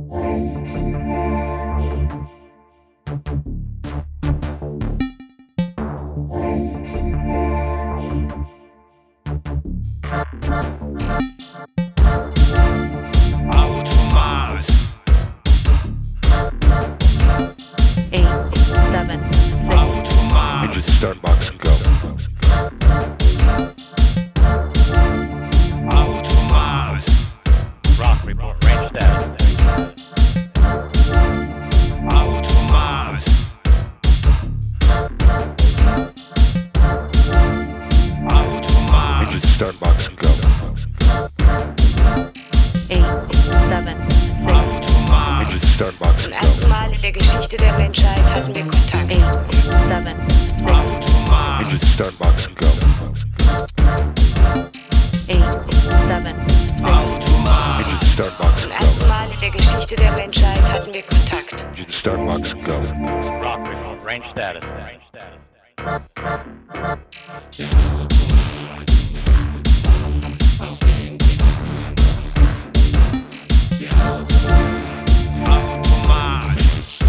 Automat. 8, 7, 6. Automat. Engine start box and go. Automat. Rock report range status. Automat. Automat. Engine start box and go. 8, 7, 6. Automat. Engine start box Zum and go. ersten Mal in der Geschichte der Menschheit hatten wir Kontakt. 8, 7, 6. Automat. Engine start box and go. 8, 7, 6. Automat. Engine start box Zum and ersten go. Mal in der Geschichte der Menschheit hatten wir Kontakt. Engine start box and go. Rock report range status. Range status. Automat.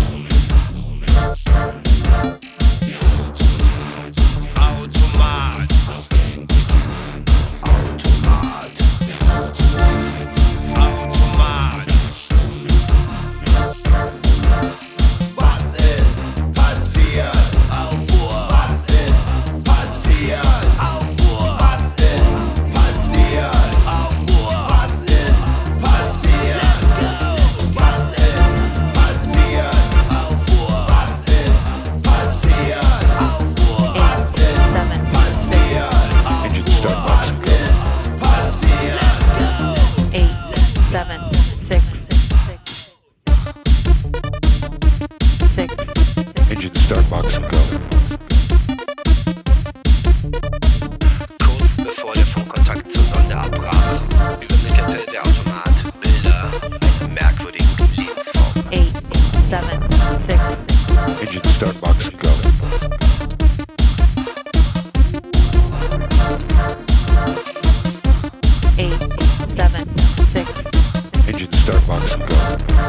Automat. Automat. Automat. Was ist passiert? Aufruhr. Was ist passiert? Aufruhr. Was ist passiert? Aufruhr. Was ist passiert? Was ist passiert? Aufruhr. Was ist passiert? Aufruhr. Was ist 7, passiert? Engine start box and go. Passiert? 8, 7, 6. 6. Engine start box and go. Kurz bevor der Funkkontakt zur Sonde abbrach, übermittelte der Automat Bilder einer merkwürdigen Lebensform. 8, 7, 6. Engine start box and go. 8, 7, 6. Engine start box and go.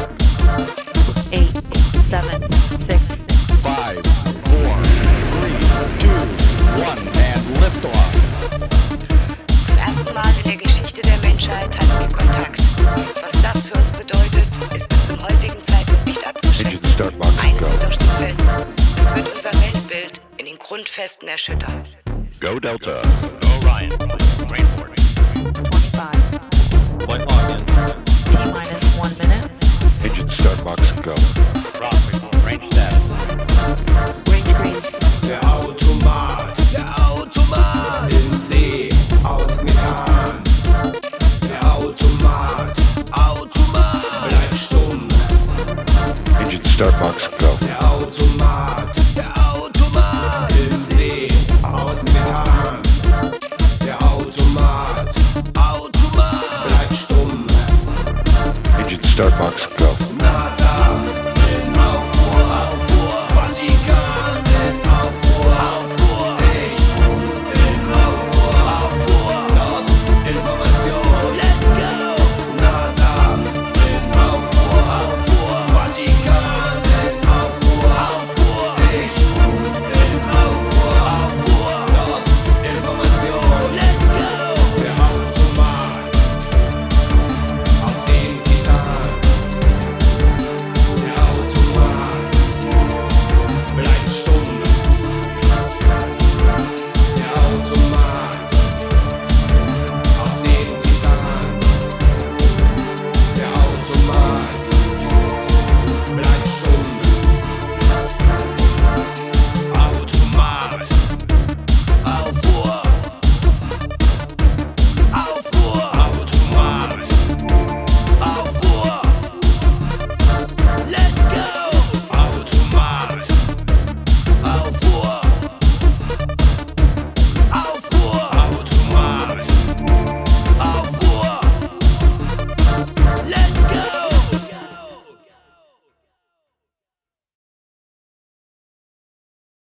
8, 7, 6. 5, 4, 3, 2, 1, and liftoff. Zum ersten Mal in der Geschichte der Menschheit hatten wir Kontakt. Was das für uns bedeutet, ist bis zum heutigen Zeitpunkt nicht abzuschätzen. Engine start box and Eines go. jedoch steht fest: Es wird unser Weltbild in den Grundfesten erschüttern. Go Delta. Orion. Rainport. 25. Point login. T-minus 1 minute. Engine start box and go. Rock report range status. Range green. Der Automat. Der Automat. Im See aus Methan. Der Automat. Automat. Bleib stumm. Engine start box and go. Der Automat. Der Automat. Im See aus Methan. Der Automat. Automat. Bleib stumm. Engine start box and go.